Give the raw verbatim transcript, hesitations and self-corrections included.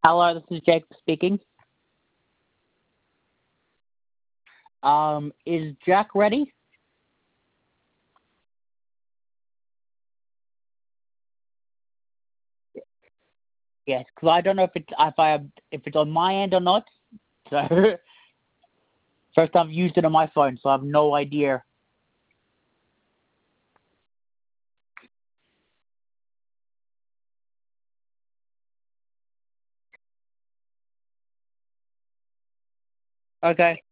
Hello, this is Jake speaking. Um, is Jack ready? Yes, because I don't know if it's if I have, if it's on my end or not. So first I've used it on my phone, so I have no idea. Okay.